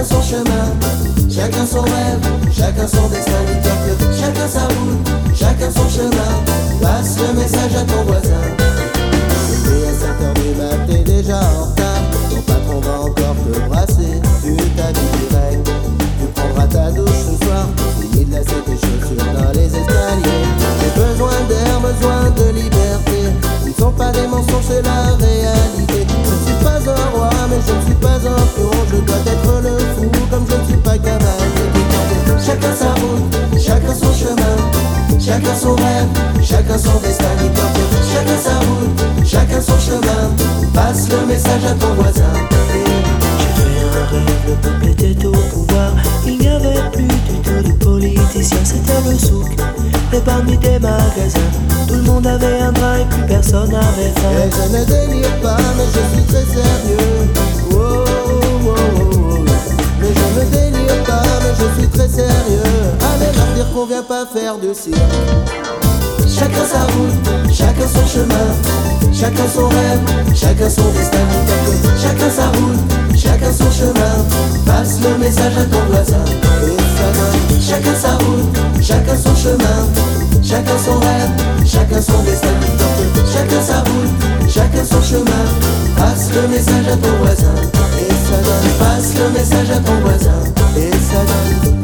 son chemin, chacun son rêve, chacun son destin. Dis-toi que chacun sa route, chacun son chemin. Passe le message à ton voisin. Et à 7h du mat, t'es déjà en retard. Ton patron va encore te brasser. Tu t'habilles direct, tu prendras ta douche ce soir. Fini de lasser tes chaussures dans les escaliers. J'ai besoin d'air, besoin de liberté. Ce ne sont pas des mensonges, c'est la réalité. Je ne suis pas un roi, mais je ne suis pas un pion. Je dois être le fou, comme je ne suis pas cavalier. Chacun sa route, chacun son chemin, chacun son rêve, chacun son destin. Chacun sa route, chacun son chemin. Passe le message à ton voisin. J'ai fait un rêve, le peuple était au pouvoir. Il n'y avait plus du tout de politiciens, c'était le souk, les parmi des magasins. Tout le monde avait un bras et plus personne n'avait faim. Et je ne délire pas, mais je suis très sérieux. Oh, oh, oh, oh. Mais je ne délire pas, mais je suis très sérieux. Allez leur dire qu'on vient pas faire de cirque. Chacun sa route, chacun son chemin, chacun son rêve, chacun son destin. Chacun sa route, chacun son chemin. Passe le message à ton voisin. Et ça donne. Chacun sa route, chacun son chemin, chacun son rêve, chacun son destin. Chacun sa route, chacun son chemin. Passe le message à ton voisin. Et ça donne. Passe le message à ton voisin. Et ça donne.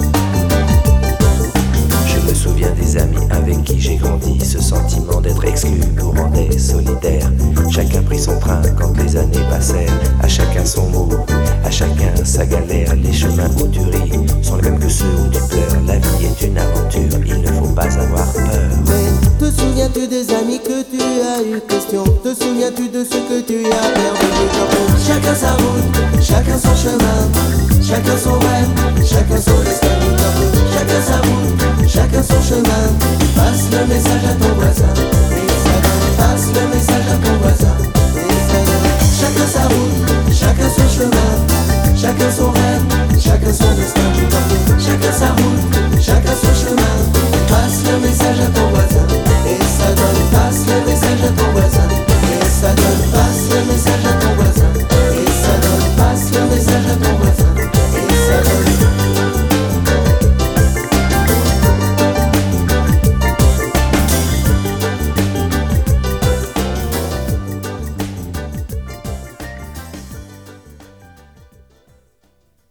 Je me souviens des amis avec qui j'ai grandi. Ce sentiment d'être exclu nous rendait solidaires. Chacun prit son train quand les années passèrent. À chacun son mot, à chacun sa galère. Les chemins où tu ris sont les mêmes que ceux où tu pleures. La vie est une aventure, il ne faut pas avoir peur. Mais te souviens-tu des amis que tu as eu question? Te souviens-tu de ce que tu as perdu? Chacun sa route, chacun son chemin, chacun son rêve, chacun son destin. Chacun sa route, chacun son chemin. Passe le message à ton voisin. Et ça donne. Passe le message à ton voisin. Et ça donne. Chacun sa route, chacun son chemin, chacun son rêve, chacun son destin. Chacun sa route, chacun son chemin. Passe le message à ton